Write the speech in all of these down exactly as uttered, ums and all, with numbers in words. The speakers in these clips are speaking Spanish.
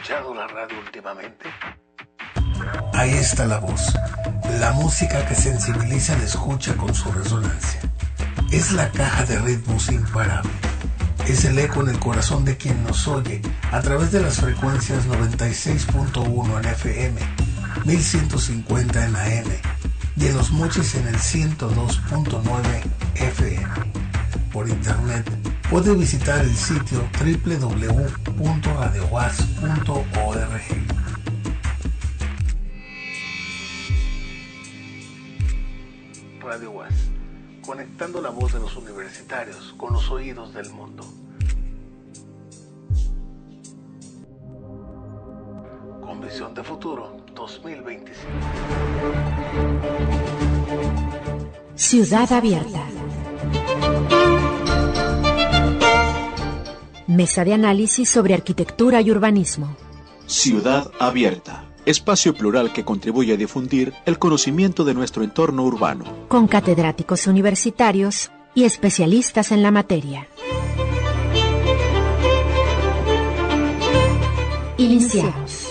escuchado la radio últimamente? Ahí está la voz, la música que sensibiliza la escucha con su resonancia. Es la caja de ritmos imparable. Es el eco en el corazón de quien nos oye a través de las frecuencias noventa y seis punto uno en F M, mil ciento cincuenta en A M y en Los Mochis en el ciento dos punto nueve F M. Por internet puede visitar el sitio doble u doble u doble u punto radio was punto org. Radio Was, conectando la voz de los universitarios con los oídos del mundo. Con visión de futuro dos mil veinticinco. Ciudad Abierta. Mesa de análisis sobre arquitectura y urbanismo. Ciudad Abierta. Espacio plural que contribuye a difundir el conocimiento de nuestro entorno urbano. Con catedráticos universitarios y especialistas en la materia. Iniciamos.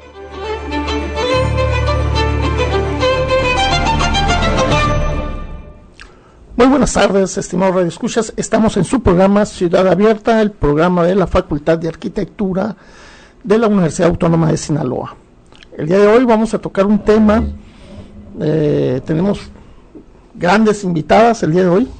Muy buenas tardes, estimados radioescuchas. Estamos en su programa Ciudad Abierta, el programa de la Facultad de Arquitectura de la Universidad Autónoma de Sinaloa. El día de hoy vamos a tocar un tema, eh, tenemos grandes invitadas el día de hoy.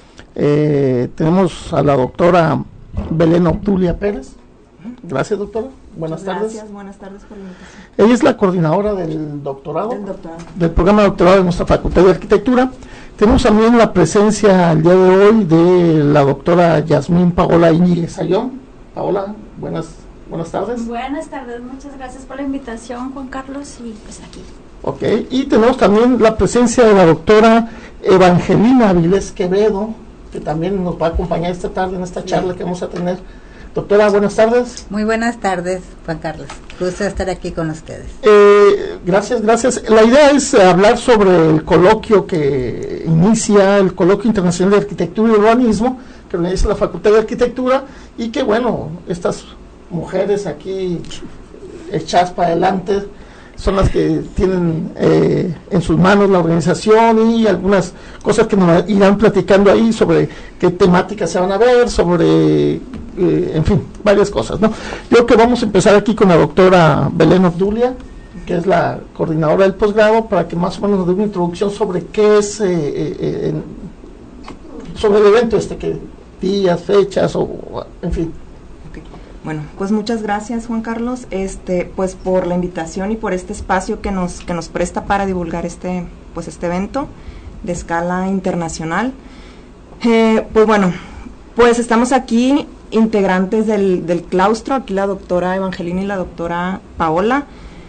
Eh, tenemos a la doctora Belén Obdulia Pérez. Gracias, doctora. Buenas Muchas tardes. Gracias, buenas tardes por la invitación. Ella es la coordinadora del doctorado, Del doctorado. del programa de doctorado de nuestra Facultad de Arquitectura. Tenemos también la presencia el día de hoy de la doctora Yasmín Paola Íñiguez Ayón. Paola, buenas buenas tardes. Buenas tardes, muchas gracias por la invitación, Juan Carlos, y pues aquí. Ok, y tenemos también la presencia de la doctora Evangelina Avilés Quevedo, que también nos va a acompañar esta tarde en esta charla que vamos a tener. Doctora, buenas tardes. Muy buenas tardes, Juan Carlos. Gusto estar aquí con ustedes. Eh, gracias, gracias. La idea es hablar sobre el coloquio que inicia, el Coloquio Internacional de Arquitectura y Urbanismo, que organiza la Facultad de Arquitectura, y que, bueno, estas mujeres aquí echadas para adelante son las que tienen eh, en sus manos la organización y algunas cosas que nos irán platicando ahí sobre qué temáticas se van a ver, sobre, eh, en fin, varias cosas, ¿no? Yo creo que vamos a empezar aquí con la doctora Belén Obdulia, que es la coordinadora del posgrado, para que más o menos nos dé una introducción sobre qué es, eh, eh, en, sobre el evento este, que días, fechas, o en fin. Bueno, pues muchas gracias, Juan Carlos, este, pues por la invitación y por este espacio que nos que nos presta para divulgar este pues este evento de escala internacional. Eh, pues bueno, pues estamos aquí integrantes del, del claustro, aquí la doctora Evangelina y la doctora Paola,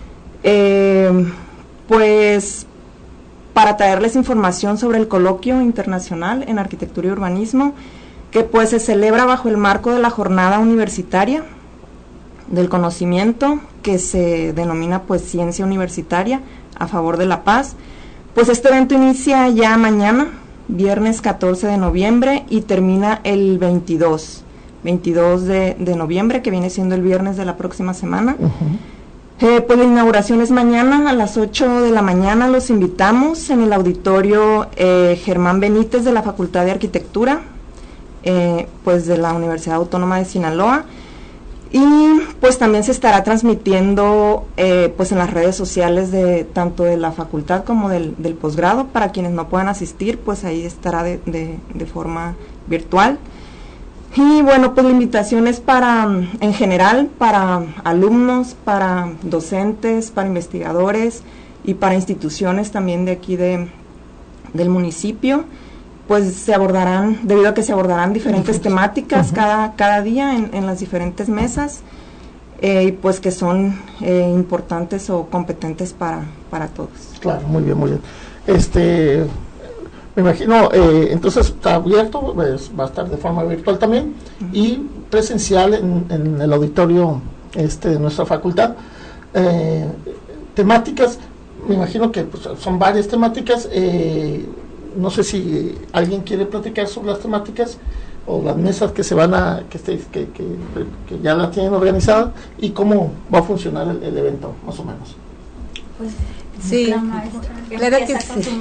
eh, pues para traerles información sobre el Coloquio Internacional en Arquitectura y Urbanismo, que pues se celebra bajo el marco de la jornada universitaria del conocimiento, que se denomina pues Ciencia Universitaria a favor de la paz. Pues este evento inicia ya mañana, viernes catorce de noviembre, y termina el veintidós de, de noviembre, que viene siendo el viernes de la próxima semana. Uh-huh. Eh, pues la inauguración es mañana a las ocho de la mañana. Los invitamos en el auditorio eh, Germán Benítez de la Facultad de Arquitectura, Eh, pues de la Universidad Autónoma de Sinaloa, y pues también se estará transmitiendo eh, pues en las redes sociales de tanto de la facultad como del, del posgrado. Para quienes no puedan asistir, pues ahí estará de, de, de forma virtual. Y bueno, pues la invitación es para, en general, para alumnos, para docentes, para investigadores y para instituciones también de aquí de, del municipio. Pues se abordarán, debido a que se abordarán diferentes temáticas uh-huh. cada, cada día en, en las diferentes mesas, eh, y pues que son eh, importantes o competentes para, para todos. Claro, muy bien, muy bien. Este, me imagino, eh, entonces está abierto, pues, va a estar de forma virtual también, uh-huh. y presencial en, en el auditorio este de nuestra facultad. Eh, temáticas, me imagino que pues, son varias temáticas. eh, No sé si alguien quiere platicar sobre las temáticas o las mesas que se van a, que, esté, que, que, que ya la tienen organizada, y cómo va a funcionar el, el evento, más o menos. Pues, sí, claro que sí.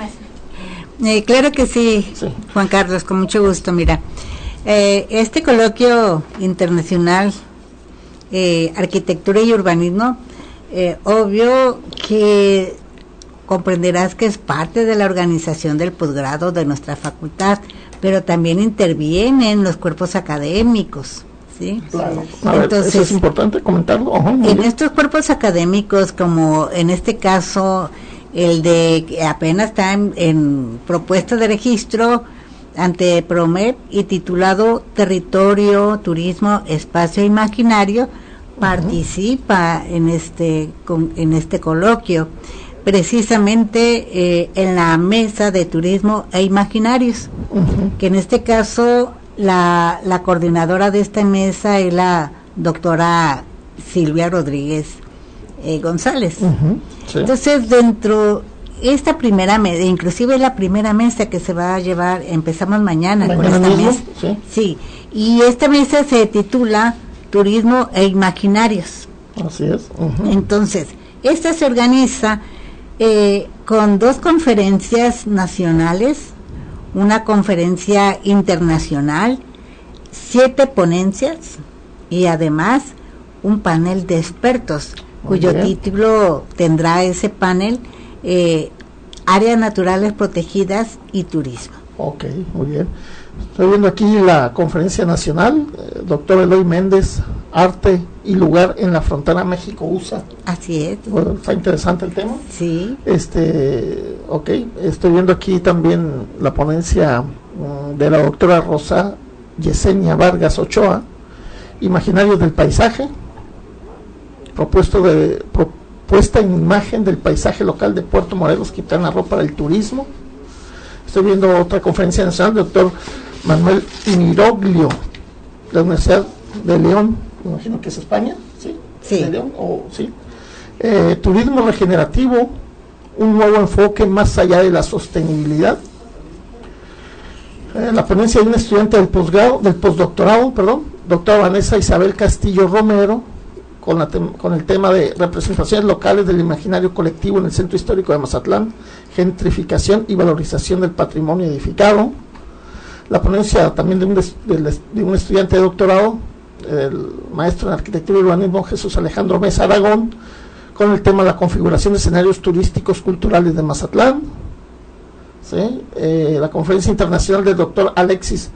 Eh, claro que sí, sí, Juan Carlos, con mucho gusto. Mira, eh, este coloquio internacional, eh, arquitectura y urbanismo, eh, obvio que comprenderás que es parte de la organización del posgrado de nuestra facultad, pero también intervienen los cuerpos académicos, ¿sí? Claro. A ver, entonces, eso es importante comentarlo. Ajá, en bien. Estos cuerpos académicos, como en este caso el de que apenas está en, en propuesta de registro ante PROMEP y titulado Territorio, Turismo, Espacio Imaginario, uh-huh. participa en este con, en este coloquio, precisamente eh, en la mesa de turismo e imaginarios, uh-huh. que en este caso la, la coordinadora de esta mesa es la doctora Silvia Rodríguez eh, González. Uh-huh. Sí. Entonces, dentro esta primera mesa, inclusive la primera mesa que se va a llevar, empezamos mañana, mañana con esta mismo, mesa. Sí. sí, y esta mesa se titula Turismo e Imaginarios. Así es. Uh-huh. Entonces, esta se organiza Eh, con dos conferencias nacionales, una conferencia internacional, siete ponencias y además un panel de expertos, muy cuyo bien. Título tendrá ese panel, eh, Áreas Naturales Protegidas y Turismo. Ok, muy bien. Estoy viendo aquí la conferencia nacional, eh, doctor Eloy Méndez, Arte y Lugar en la Frontera México-U S A. Así es. Bueno, está interesante el tema. Sí. Este, ok, estoy viendo aquí también la ponencia um, de la doctora Rosa Yesenia Vargas Ochoa, Imaginarios del Paisaje, propuesto de propuesta en imagen del paisaje local de Puerto Morelos, Quintana Roo para el turismo. Estoy viendo otra conferencia nacional del doctor Manuel Miroglio, de la Universidad de León, me imagino que es España, ¿sí? Sí. De León, o, ¿sí? Eh, turismo regenerativo, un nuevo enfoque más allá de la sostenibilidad. Eh, la ponencia de un estudiante del posgrado, del postdoctorado, perdón, doctora Vanessa Isabel Castillo Romero, con, la tem- con el tema de representaciones locales del imaginario colectivo en el centro histórico de Mazatlán, gentrificación y valorización del patrimonio edificado. La ponencia también de un, des- de, de un estudiante de doctorado, el maestro en arquitectura y urbanismo Jesús Alejandro Mesa Aragón, con el tema de la configuración de escenarios turísticos culturales de Mazatlán. ¿Sí? Eh, la conferencia internacional del doctor Alexis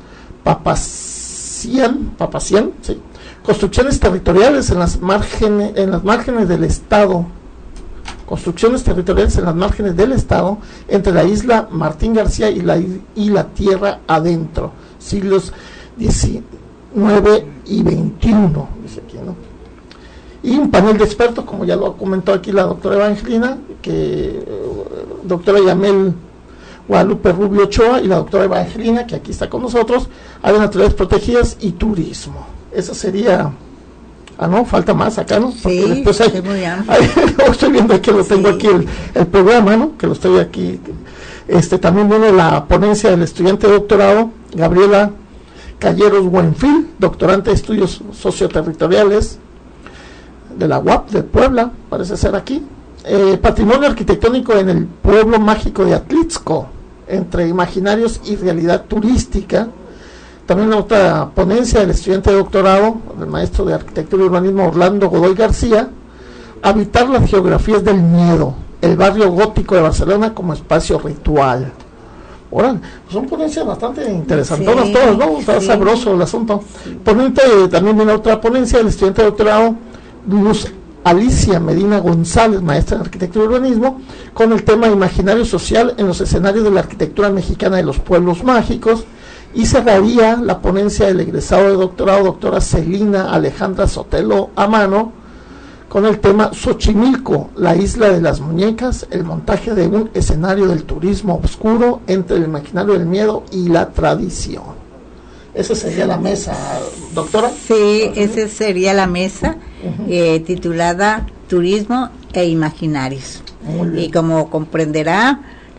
Papacian, Papacian, ¿sí? Construcciones territoriales en las márgenes, en las márgenes del estado, construcciones territoriales en las márgenes del estado, entre la isla Martín García y la, y la tierra adentro, siglos diecinueve y veintiuno, dice aquí, ¿no? Y un panel de expertos, como ya lo comentó aquí la doctora Evangelina, que eh, doctora Yamel Guadalupe Rubio Ochoa y la doctora Evangelina, que aquí está con nosotros, áreas naturales protegidas y turismo. Eso sería... Ah, no, falta más acá, ¿no? Porque sí, después hay, muy bien. hay, estoy viendo que lo tengo sí. aquí el, el programa, ¿no? Que lo estoy aquí. Este también viene la ponencia del estudiante de doctorado, Gabriela Calleros Buenfil, doctorante de estudios socioterritoriales de la U A P de Puebla, parece ser aquí. Eh, patrimonio arquitectónico en el pueblo mágico de Atlixco, entre imaginarios y realidad turística. También otra ponencia del estudiante de doctorado, del maestro de arquitectura y urbanismo Orlando Godoy García, habitar las geografías del miedo, el barrio gótico de Barcelona como espacio ritual. Ahora, son ponencias bastante interesantonas sí, todas, ¿no? Está sí. sabroso el asunto. Sí. Ponente, también viene otra ponencia del estudiante de doctorado Luz Alicia Medina González, maestra de arquitectura y urbanismo, con el tema imaginario social en los escenarios de la arquitectura mexicana de los pueblos mágicos. Y cerraría la ponencia del egresado de doctorado, doctora Celina Alejandra Sotelo Amano, con el tema Xochimilco, la isla de las muñecas, el montaje de un escenario del turismo oscuro entre el imaginario del miedo y la tradición. Esa sería la mesa, doctora. Sí, esa sería la mesa uh-huh. eh, titulada Turismo e Imaginarios. Y como comprenderá,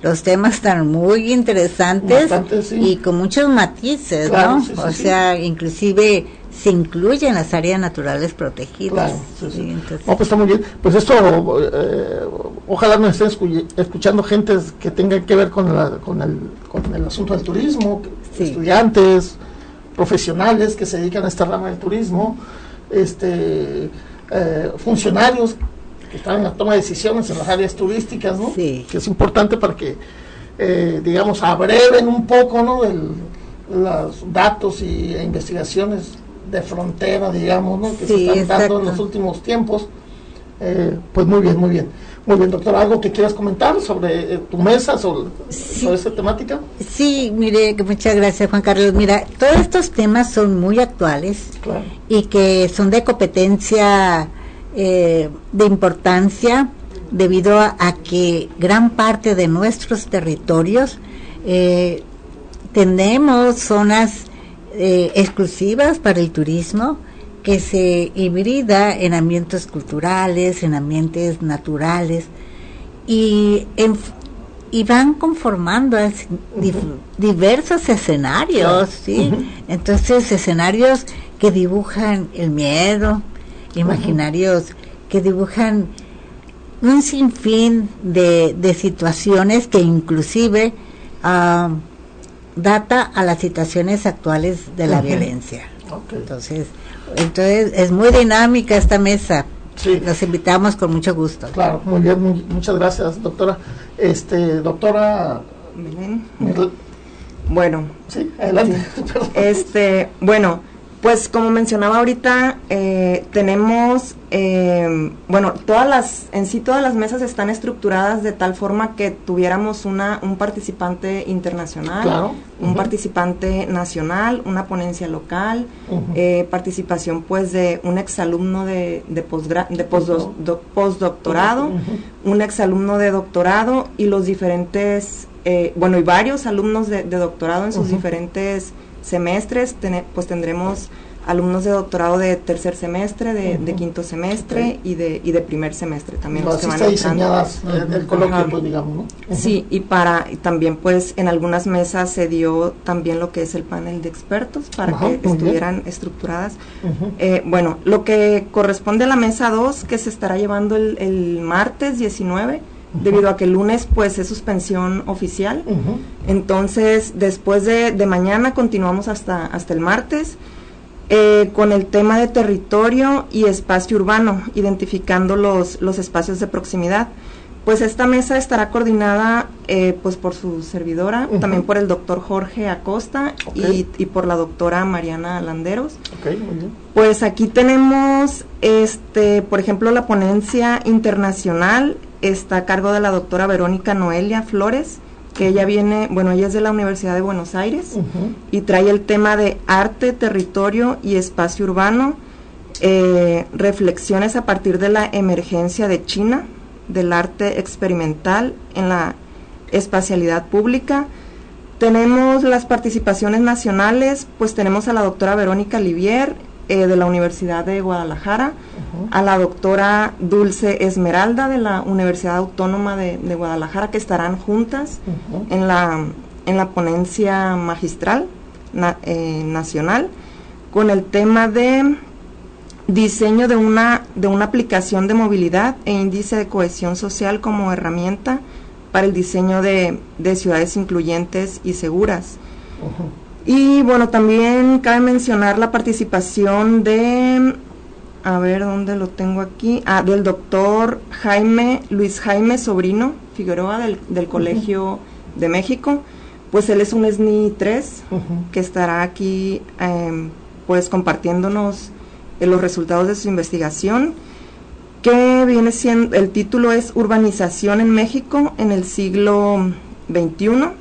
los temas están muy interesantes. Bastante, sí. Y con muchos matices, claro, ¿no? Sí, sí, o sí. sea, inclusive se incluyen las áreas naturales protegidas. Claro, sí, sí. Sí, entonces, no, pues está muy bien. Pues esto, eh, ojalá nos estén escu- escuchando gente que tenga que ver con, la, con, el, con el asunto del turismo, sí. estudiantes, profesionales que se dedican a esta rama del turismo, este, eh, funcionarios que están en la toma de decisiones en las áreas turísticas, ¿no? Sí. Que es importante para que, eh, digamos, abreven un poco, ¿no? El, los datos y e investigaciones de frontera, digamos, ¿no? Que sí, se están dando en los últimos tiempos. Eh, pues muy bien, muy bien. Muy bien, doctora, ¿algo que quieras comentar sobre eh, tu mesa, sobre, sí. sobre esta temática? Sí, mire, muchas gracias, Juan Carlos. Mira, todos estos temas son muy actuales, claro. y que son de competencia, eh, de importancia, debido a, a que gran parte de nuestros territorios eh, tenemos zonas eh, exclusivas para el turismo, que se hibrida en ambientes culturales, en ambientes naturales, y, en, y van conformando uh-huh. dif, diversos escenarios, ¿sí? Uh-huh. Entonces, escenarios que dibujan el miedo, imaginarios uh-huh. que dibujan un sinfín de, de situaciones que inclusive uh, data a las situaciones actuales de la uh-huh. violencia. Okay. Entonces, entonces es muy dinámica esta mesa. Sí. Los invitamos con mucho gusto. Claro, muy bien, muy, muchas gracias, doctora. Este, doctora Belén. Bueno, sí, adelante. Sí. Este, bueno, pues como mencionaba ahorita, eh, tenemos, eh, bueno, todas las, en sí todas las mesas están estructuradas de tal forma que tuviéramos una, un participante internacional, claro. un uh-huh. participante nacional, una ponencia local, uh-huh. eh, participación pues de un exalumno de, de, posgra, de postdo, do, postdoctorado, uh-huh. un exalumno de doctorado y los diferentes, eh, bueno, y varios alumnos de, de doctorado en sus uh-huh. diferentes semestres. Ten, pues tendremos alumnos de doctorado de tercer semestre, de, uh-huh. de quinto semestre, okay. y de y de primer semestre también. No, los que van diseñadas uh-huh. el coloquio, pues, digamos, ¿no? Uh-huh. Sí, y para y también pues en algunas mesas se dio también lo que es el panel de expertos para uh-huh. que estuvieran bien. estructuradas. Uh-huh. Eh, bueno, lo que corresponde a la mesa dos, que se estará llevando el, el martes diecinueve, uh-huh. debido a que el lunes pues es suspensión oficial. Uh-huh. Entonces, después de, de mañana continuamos hasta, hasta el martes eh, con el tema de territorio y espacio urbano, identificando los, los espacios de proximidad. Pues esta mesa estará coordinada eh, pues por su servidora, uh-huh. también por el doctor Jorge Acosta, okay. y, y por la doctora Mariana Landeros. Okay, muy bien. Pues aquí tenemos, este, por ejemplo, la ponencia internacional está a cargo de la doctora Verónica Noelia Flores, que ella viene, bueno, ella es de la Universidad de Buenos Aires, uh-huh. y trae el tema de arte, territorio y espacio urbano, eh, reflexiones a partir de la emergencia de China, del arte experimental en la espacialidad pública. Tenemos las participaciones nacionales, pues tenemos a la doctora Verónica Livier, eh, de la Universidad de Guadalajara, uh-huh. a la doctora Dulce Esmeralda de la Universidad Autónoma de, de Guadalajara, que estarán juntas uh-huh. en la en la ponencia magistral na, eh, nacional con el tema de diseño de una de una aplicación de movilidad e índice de cohesión social como herramienta para el diseño de, de ciudades incluyentes y seguras. Uh-huh. Y bueno, también cabe mencionar la participación de, a ver, ¿dónde lo tengo aquí? Ah, del doctor Jaime, Luis Jaime Sobrino Figueroa del, del Colegio uh-huh. de México. Pues él es un S N I tres, uh-huh. que estará aquí eh, pues compartiéndonos eh, los resultados de su investigación, que viene siendo, el título es Urbanización en México en el siglo veintiuno.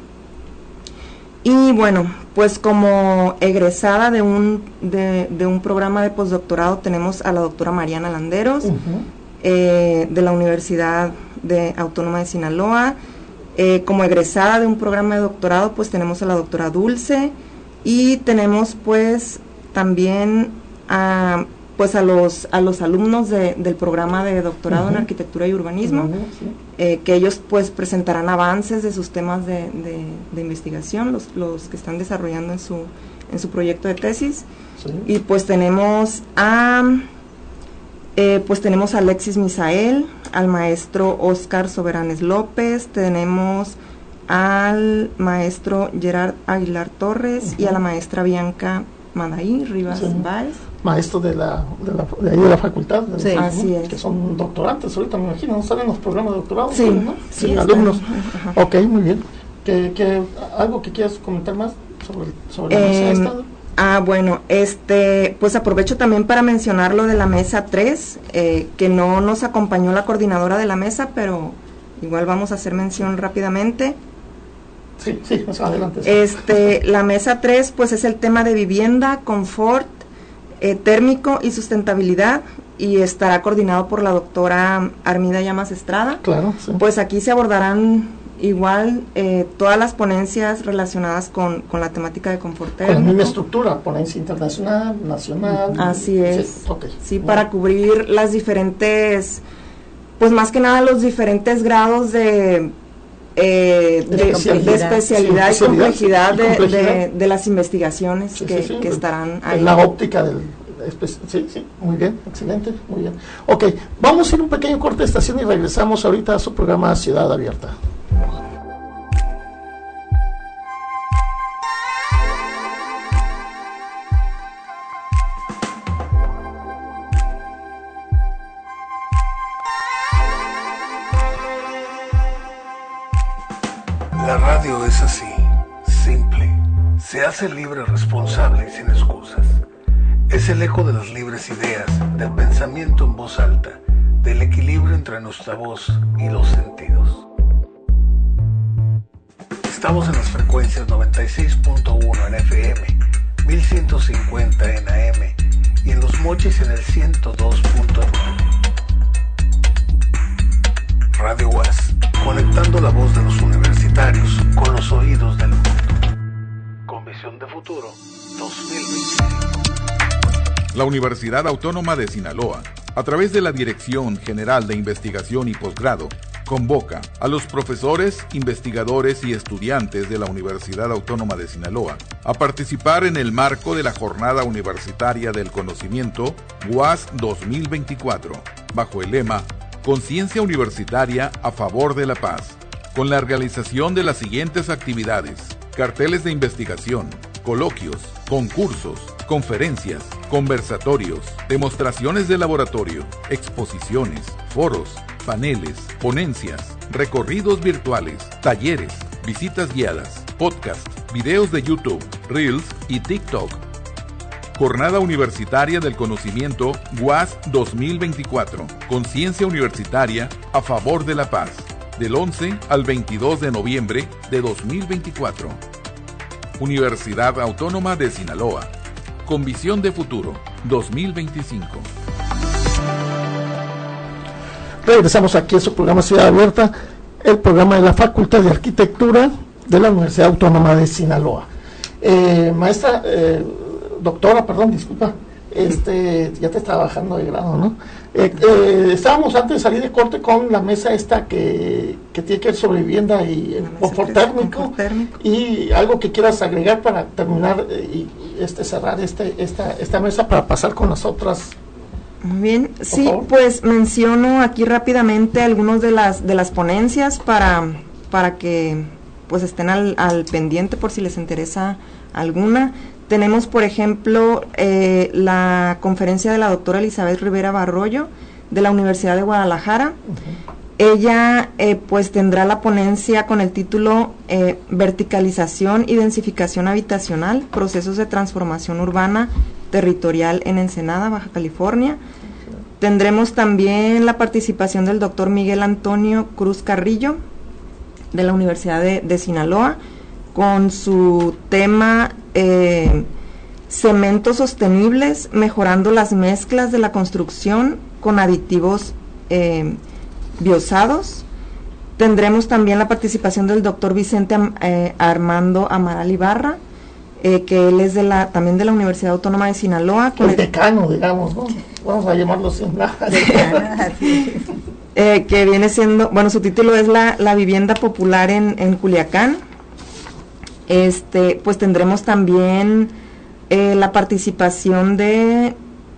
Y bueno, pues como egresada de un de, de un programa de postdoctorado tenemos a la doctora Mariana Landeros, uh-huh. eh, de la Universidad de Autónoma de Sinaloa. Eh, como egresada de un programa de doctorado, pues tenemos a la doctora Dulce, y tenemos pues también a pues a los a los alumnos de, del programa de doctorado uh-huh. en arquitectura y urbanismo, uh-huh, sí. eh, que ellos pues presentarán avances de sus temas de, de, de investigación, los, los que están desarrollando en su en su proyecto de tesis. Sí. Y pues tenemos a eh, pues tenemos a Alexis Misael, al maestro Oscar Soberanes López, tenemos al maestro Gerard Aguilar Torres uh-huh. y a la maestra Bianca Madaí Rivas sí. Báez. Maestro de la, de la de ahí de la facultad, de sí, los, así ¿no? es. Que son doctorantes ahorita, me imagino, ¿no? Salen los programas de doctorado, sí, ¿no? Sí, sí alumnos. Ajá. Ok, muy bien. ¿Qué, qué, ¿Algo que quieras comentar más sobre, sobre la eh, mesa esta? Ah, bueno, este, pues aprovecho también para mencionar lo de la mesa tres, eh, que no nos acompañó la coordinadora de la mesa, pero igual vamos a hacer mención rápidamente. Sí, sí, más adelante. Este, la mesa tres, pues es el tema de vivienda, confort, eh, térmico y sustentabilidad, y estará coordinado por la doctora Armida Llamas Estrada. Claro, sí. Pues aquí se abordarán igual eh, todas las ponencias relacionadas con, con la temática de confort térmico. Con la misma estructura, ponencia internacional, nacional. Así es. Sí, okay. Sí, bueno. Para cubrir las diferentes, pues más que nada los diferentes grados de... Eh, de, de, especialidad, de especialidad sí, y complejidad, de, complejidad. De, de las investigaciones sí, que, sí, sí, que estarán ahí. En la óptica del... Sí, sí, muy bien, excelente, muy bien. Ok, vamos a ir un pequeño corte de estación y regresamos ahorita a su programa Ciudad Abierta. La radio es así, simple, se hace libre, responsable y sin excusas. Es el eco de las libres ideas, del pensamiento en voz alta, del equilibrio entre nuestra voz y los sentidos. Estamos en las frecuencias noventa y seis punto uno en F M, mil ciento cincuenta en A M y en Los Mochis en el ciento dos punto nueve. Radio U A S, conectando la voz de los universitarios con los oídos del mundo. Con visión de futuro dos mil veinticinco. La Universidad Autónoma de Sinaloa, a través de la Dirección General de Investigación y Posgrado, convoca a los profesores, investigadores y estudiantes de la Universidad Autónoma de Sinaloa a participar en el marco de la Jornada Universitaria del Conocimiento U A S dos mil veinticuatro, bajo el lema Conciencia Universitaria a favor de la paz, con la realización de las siguientes actividades: carteles de investigación, coloquios, concursos, conferencias, conversatorios, demostraciones de laboratorio, exposiciones, foros, paneles, ponencias, recorridos virtuales, talleres, visitas guiadas, podcast, videos de YouTube, Reels y TikTok. Jornada Universitaria del Conocimiento U A S dos mil veinticuatro, Conciencia Universitaria a favor de la paz, del once al veintidós de noviembre de dos mil veinticuatro. Universidad Autónoma de Sinaloa, con visión de futuro dos mil veinticinco. Regresamos aquí a su programa Ciudad Abierta, el programa de la Facultad de Arquitectura de la Universidad Autónoma de Sinaloa. Eh, maestra, eh, doctora, perdón, disculpa, este, ya te estaba bajando de grado, ¿no? Eh, eh, estábamos antes de salir de corte con la mesa esta que, que tiene que ver sobre vivienda y el confort térmico, térmico, y algo que quieras agregar para terminar eh, y este cerrar este esta esta mesa para pasar con las otras. Muy bien, sí, pues menciono aquí rápidamente algunos de las de las ponencias para para que pues estén al, al pendiente por si les interesa alguna. Tenemos, por ejemplo, eh, la conferencia de la doctora Elizabeth Rivera Barroyo, de la Universidad de Guadalajara. Uh-huh. Ella, eh, pues, tendrá la ponencia con el título eh, Verticalización y densificación habitacional, procesos de transformación urbana territorial en Ensenada, Baja California. Uh-huh. Tendremos también la participación del doctor Miguel Antonio Cruz Carrillo, de la Universidad de, de Sinaloa, con su tema eh, cementos sostenibles, mejorando las mezclas de la construcción con aditivos eh, biosados. Tendremos también la participación del doctor Vicente eh, Armando Amaral Ibarra, eh, que él es de la también de la Universidad Autónoma de Sinaloa. Con el decano, digamos, ¿no? vamos a llamarlo así. eh, que viene siendo, bueno, su título es la, la vivienda popular en, en Culiacán. Este, pues tendremos también eh, la participación de,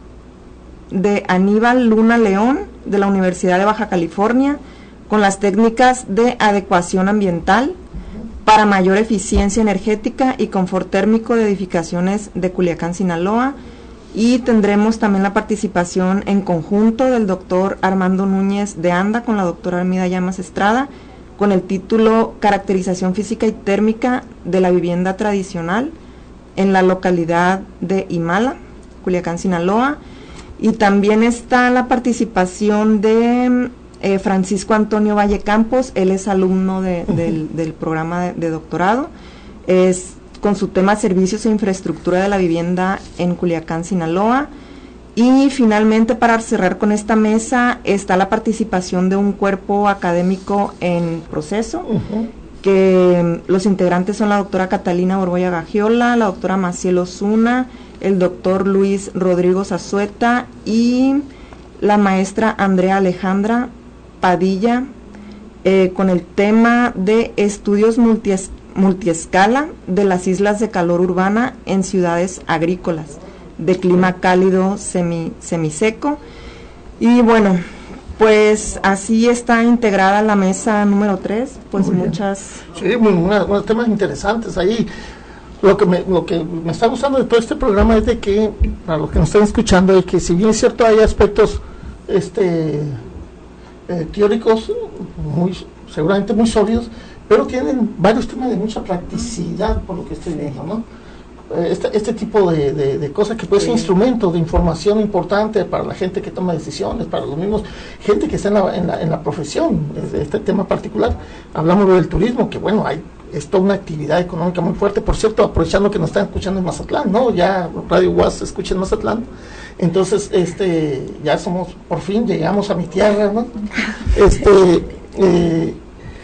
de Aníbal Luna León, de la Universidad de Baja California, con las técnicas de adecuación ambiental para mayor eficiencia energética y confort térmico de edificaciones de Culiacán, Sinaloa. Y tendremos también la participación en conjunto del doctor Armando Núñez de Anda con la doctora Armida Llamas Estrada, con el título Caracterización física y térmica de la vivienda tradicional en la localidad de Imala, Culiacán, Sinaloa. Y también está la participación de eh, Francisco Antonio Valle Campos. Él es alumno de, uh-huh. del, del programa de, de doctorado, es con su tema Servicios e Infraestructura de la Vivienda en Culiacán, Sinaloa. Y finalmente, para cerrar con esta mesa, está la participación de un cuerpo académico en proceso, uh-huh. que los integrantes son la doctora Catalina Borboya Gagiola, la doctora Maciel Osuna, el doctor Luis Rodrigo Zazueta y la maestra Andrea Alejandra Padilla, eh, con el tema de estudios multies, multiescala de las islas de calor urbana en ciudades agrícolas de clima cálido semi, semiseco. Y bueno, pues así está integrada la mesa número tres, pues muy muchas... Sí, muy, una, unos temas interesantes ahí. Lo que, me, lo que me está gustando de todo este programa es de que, para los que nos están escuchando, es que si bien es cierto hay aspectos este eh, teóricos muy seguramente muy sólidos, pero tienen varios temas de mucha practicidad, por lo que estoy viendo, ¿no? Este, este tipo de, de, de cosas que puede ser instrumento de información importante para la gente que toma decisiones, para los mismos, gente que está en la, en la, en la profesión, de este tema particular. Hablamos del turismo, que bueno, hay es toda una actividad económica muy fuerte. Por cierto, aprovechando que nos están escuchando en Mazatlán, ¿no? Ya Radio U A S se escucha en Mazatlán. Entonces, este, ya somos, por fin llegamos a mi tierra, ¿no? Este, eh,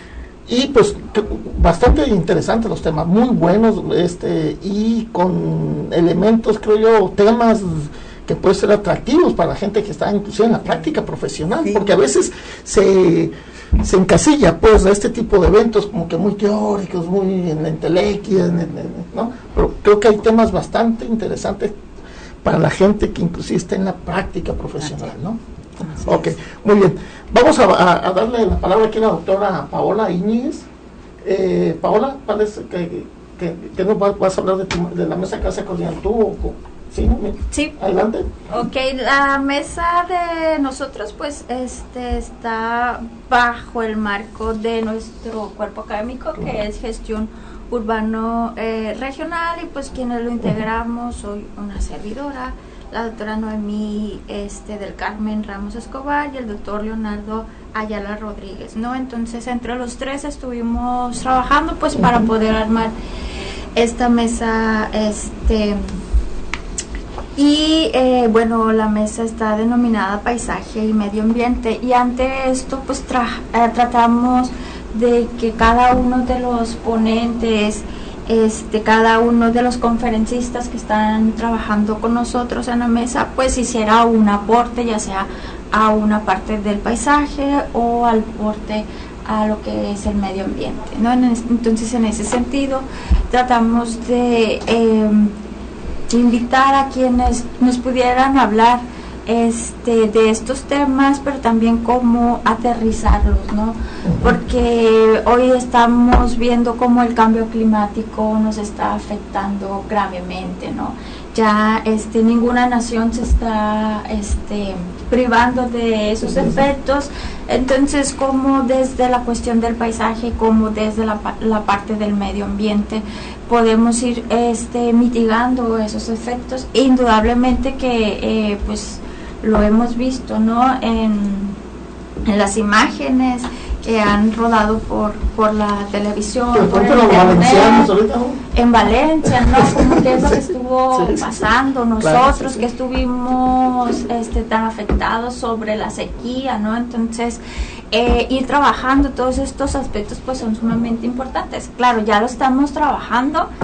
y pues bastante interesantes los temas, muy buenos, este, y con elementos, creo yo, temas que pueden ser atractivos para la gente que está inclusive en la práctica profesional, sí. Porque a veces se, se encasilla pues a este tipo de eventos como que muy teóricos, muy en la entelequia, en, en, ¿no? Pero creo que hay temas bastante interesantes para la gente que inclusive está en la práctica profesional, ¿no? Ok, muy bien. Vamos a, a, a darle la palabra aquí a la doctora Paola Íñiguez. Eh, Paola, parece que, que, que nos vas a hablar de, tu, de la mesa que vas a coordinar tú. O, ¿sí? Sí. Adelante. Ok, la mesa de nosotros pues este está bajo el marco de nuestro cuerpo académico, que uh-huh. es gestión urbano eh, regional, y pues quienes lo integramos, soy una servidora, la doctora Noemí este, del Carmen Ramos Escobar y el doctor Leonardo Ayala Rodríguez, ¿no? Entonces, entre los tres estuvimos trabajando pues para poder armar esta mesa, este y eh, bueno, la mesa está denominada Paisaje y Medio Ambiente, y ante esto pues tra- eh, tratamos de que cada uno de los ponentes, Este, cada uno de los conferencistas que están trabajando con nosotros en la mesa, pues hiciera un aporte, ya sea a una parte del paisaje o al aporte a lo que es el medio ambiente, ¿no? Entonces, en ese sentido, tratamos de eh, invitar a quienes nos pudieran hablar este de estos temas, pero también cómo aterrizarlos, ¿no? Porque hoy estamos viendo cómo el cambio climático nos está afectando gravemente, ¿no? Ya este ninguna nación se está este privando de esos efectos. Entonces, como desde la cuestión del paisaje, como desde la, la parte del medio ambiente podemos ir este mitigando esos efectos. Indudablemente que eh, pues lo hemos visto, ¿no? En, en las imágenes que han rodado por por la televisión, por el internet, en Valencia, ¿no? Como que es lo que estuvo sí, sí, pasando, nosotros claro, sí, sí. que estuvimos este tan afectados sobre la sequía, ¿no? Entonces, eh, ir trabajando todos estos aspectos pues son sumamente importantes. Claro, ya lo estamos trabajando.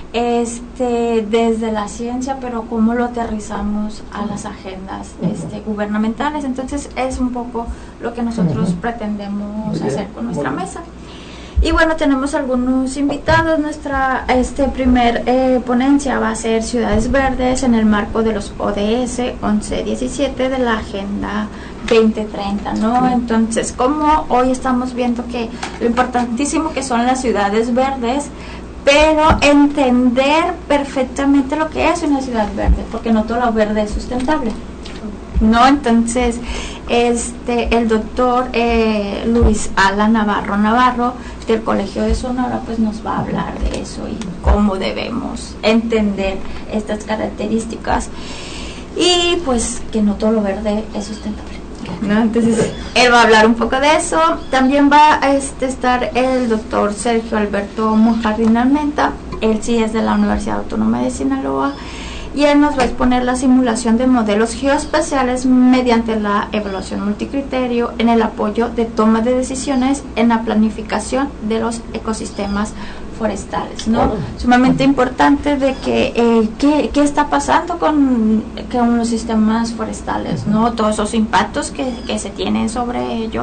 este desde la ciencia, pero cómo lo aterrizamos a las agendas este, gubernamentales. Entonces es un poco lo que nosotros uh-huh. pretendemos bien, hacer con nuestra bueno. mesa. Y bueno, tenemos algunos invitados. Nuestra este primer eh, ponencia va a ser Ciudades Verdes en el marco de los O D S once diecisiete de la Agenda veinte treinta, ¿no? Entonces, como hoy estamos viendo que lo importantísimo que son las ciudades verdes, pero entender perfectamente lo que es una ciudad verde, porque no todo lo verde es sustentable, ¿no? Entonces, este, el doctor eh, Luis Alan Navarro Navarro del Colegio de Sonora, pues nos va a hablar de eso y cómo debemos entender estas características y pues que no todo lo verde es sustentable, ¿no? Entonces, él va a hablar un poco de eso. También va a este, estar el doctor Sergio Alberto Monjardín Almenta, él sí es de la Universidad Autónoma de Sinaloa, y él nos va a exponer la simulación de modelos geoespaciales mediante la evaluación multicriterio en el apoyo de toma de decisiones en la planificación de los ecosistemas forestales, ¿no? Bueno. Sumamente importante de que eh, qué, qué está pasando con, con los sistemas forestales, ¿no? Todos esos impactos que, que se tienen sobre ello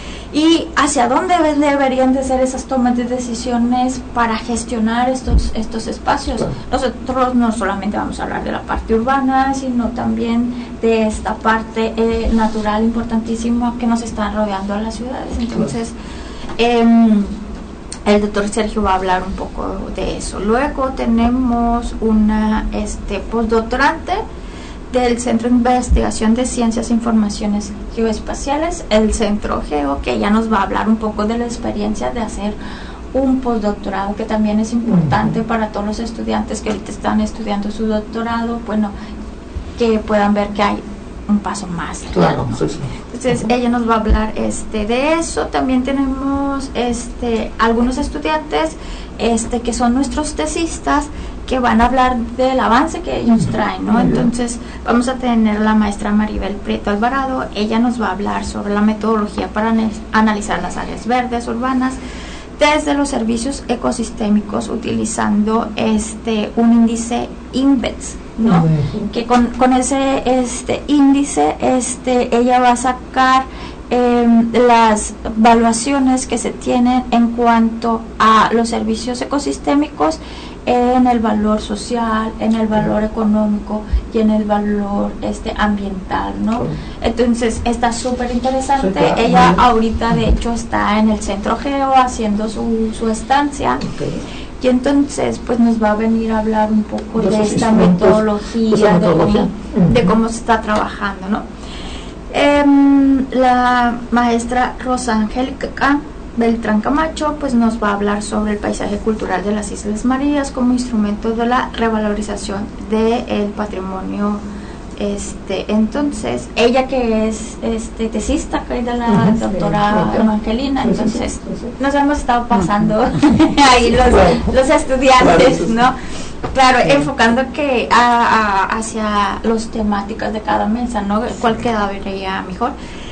y hacia dónde deberían de ser esas tomas de decisiones para gestionar estos estos espacios. Claro. Nosotros no solamente vamos a hablar de la parte urbana, sino también de esta parte eh, natural importantísima que nos están rodeando a las ciudades. Entonces, eh, el doctor Sergio va a hablar un poco de eso. Luego tenemos una este postdoctorante del Centro de Investigación de Ciencias e Informaciones Geoespaciales, el Centro Geo, que ya nos va a hablar un poco de la experiencia de hacer un postdoctorado, que también es importante uh-huh. para todos los estudiantes que ahorita están estudiando su doctorado, bueno, que puedan ver que hay un paso más. Claro, sí, sí. Entonces, uh-huh. ella nos va a hablar este de eso. También tenemos este algunos estudiantes este que son nuestros tesistas, que van a hablar del avance que ellos traen, ¿no? Entonces vamos a tener la maestra Maribel Prieto Alvarado. Ella nos va a hablar sobre la metodología para analizar las áreas verdes urbanas desde los servicios ecosistémicos, utilizando este un índice INVEX, ¿no? Que con, con ese este índice este ella va a sacar eh, las evaluaciones que se tienen en cuanto a los servicios ecosistémicos, en el valor social, en el valor económico y en el valor este ambiental, ¿no? Entonces está súper interesante. Sí, claro. Ella ahorita de hecho está en el Centro Geo haciendo su, su estancia. Okay. Y entonces pues nos va a venir a hablar un poco de, de esta metodología, de cómo, de cómo se está trabajando, ¿no? Eh, la maestra Rosa Angélica Beltrán Camacho pues nos va a hablar sobre el paisaje cultural de las Islas Marías como instrumento de la revalorización del patrimonio. Este, entonces, ella que es este tesista, que es de la uh-huh. doctora sí, Evangelina, entonces nos hemos estado pasando uh-huh. ahí los, los estudiantes, ¿no? Claro, enfocando que a, a, hacia las temáticas de cada mesa, ¿no? ¿Cuál quedaría mejor?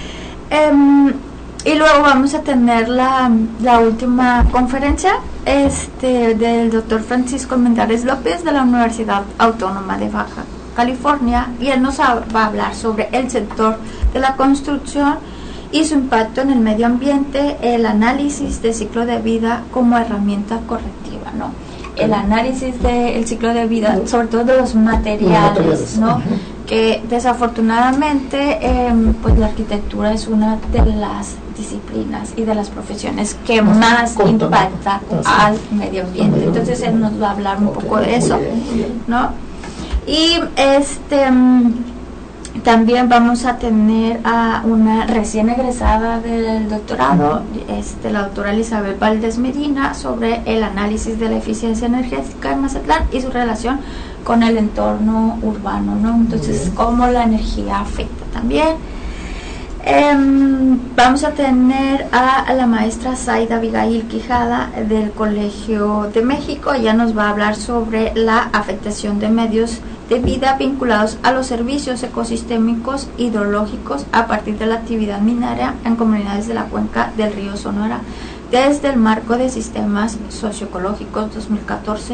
Um, Y luego vamos a tener la, la última conferencia este, del doctor Francisco Mendares López de la Universidad Autónoma de Baja California, y él nos va a hablar sobre el sector de la construcción y su impacto en el medio ambiente, el análisis del ciclo de vida como herramienta correctiva, ¿no? El análisis del ciclo de vida, sobre todo de los materiales, ¿no? Que desafortunadamente eh, pues la arquitectura es una de las disciplinas y de las profesiones que más impacta al medio ambiente. Entonces él nos va a hablar un poco de eso, ¿no? Y este también vamos a tener a una recién egresada del doctorado, este, la doctora Elizabeth Valdés Medina, sobre el análisis de la eficiencia energética en Mazatlán y su relación con el entorno urbano, ¿no? Entonces, cómo la energía afecta también. Eh, vamos a tener a, a la maestra Zaida Abigail Quijada del Colegio de México. Ella nos va a hablar sobre la afectación de medios de vida vinculados a los servicios ecosistémicos hidrológicos a partir de la actividad minera en comunidades de la cuenca del río Sonora, desde el marco de sistemas socioecológicos dos mil catorce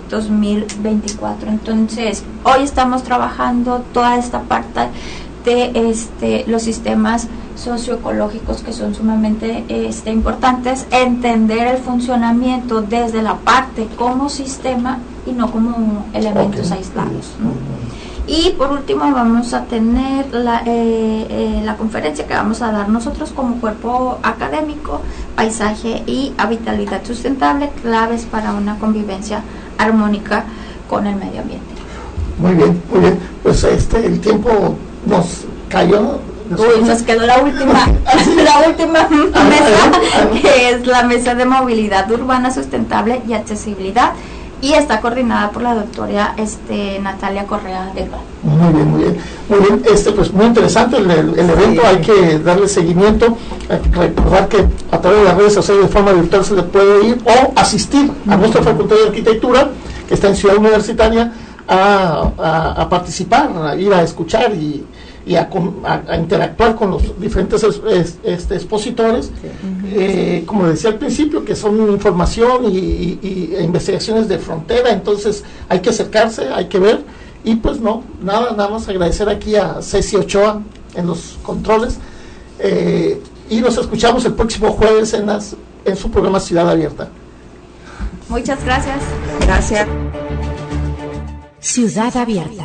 dos mil veinticuatro. Entonces, hoy estamos trabajando toda esta parte de este, los sistemas socioecológicos, que son sumamente este, importantes, entender el funcionamiento desde la parte como sistema y no como elementos okay. aislados, ¿no? Y por último vamos a tener la, eh, eh, la conferencia que vamos a dar nosotros como cuerpo académico, paisaje y habitabilidad sustentable, claves para una convivencia armónica con el medio ambiente. Muy bien, muy bien. Pues este el tiempo nos cayó. Uy, nos quedó la última, la última mesa, que es la mesa de movilidad urbana sustentable y accesibilidad, y está coordinada por la doctora este, Natalia Correa del Val. Muy bien, muy bien, muy bien. Este, pues muy interesante el, el, el evento, sí. Hay que darle seguimiento, hay que recordar que a través de las redes sociales de forma virtual se le puede ir o asistir a nuestra Facultad de Arquitectura, que está en Ciudad Universitaria, a, a, a participar, a ir a escuchar y y a, a, a interactuar con los diferentes es, es, este, expositores, sí. eh, como decía al principio, que son información y, y, y investigaciones de frontera, entonces hay que acercarse, hay que ver, y pues no, nada, nada más agradecer aquí a Ceci Ochoa en los controles, eh, y nos escuchamos el próximo jueves en, las, en su programa Ciudad Abierta. Muchas gracias. Gracias. Ciudad Abierta.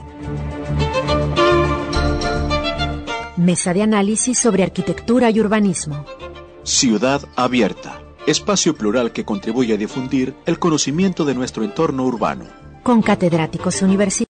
Mesa de análisis sobre arquitectura y urbanismo. Ciudad Abierta, espacio plural que contribuye a difundir el conocimiento de nuestro entorno urbano. Con catedráticos universitarios.